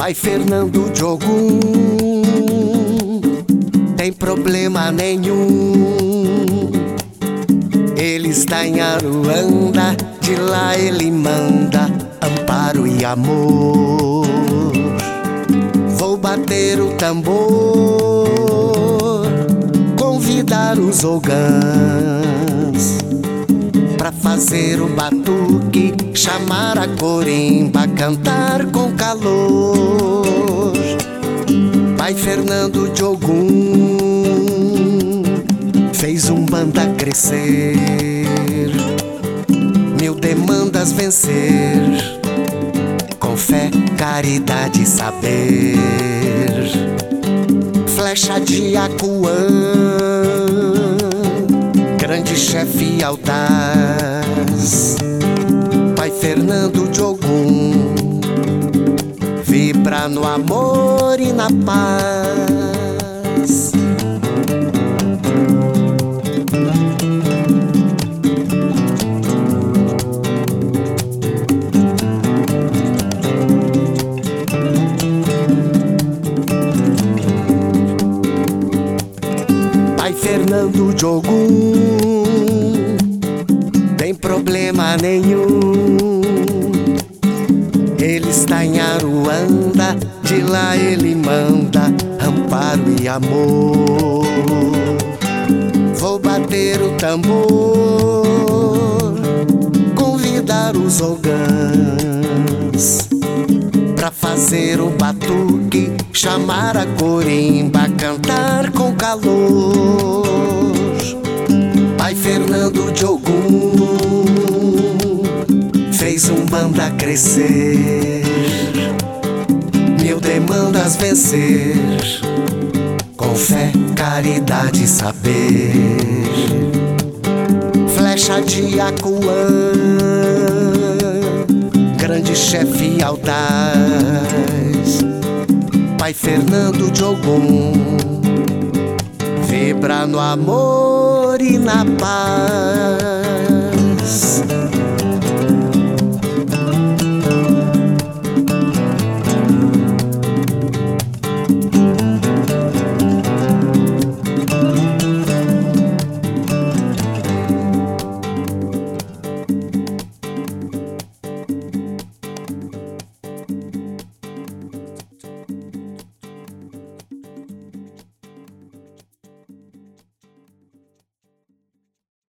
Pai Fernando de Ogum, tem problema nenhum. Ele está em Aruanda, de lá ele manda amparo e amor. Vou bater o tambor, convidar os ogãs pra fazer o batuque, chamar a corimba, cantar com calor. Pai Fernando de Ogum fez Umbanda crescer, 1000 demandas vencer, com fé, caridade e saber. Flecha de Acuã, grande chefe audaz. Pai Fernando de Ogum vibra no amor e na paz. Pai Fernando de Ogum, tem problema nenhum. Ele está em Aruanda, de lá ele manda amparo e amor. Vou bater o tambor, convidar os ogãs pra fazer o batuque, chamar a corimba, cantar com calor. Pai Fernando de Ogum fez Umbanda crescer, 1000 demandas vencer, com fé, caridade e saber. Flecha de Acuã, grande chefe audaz. Pai Fernando de Ogum vibra no amor e na paz.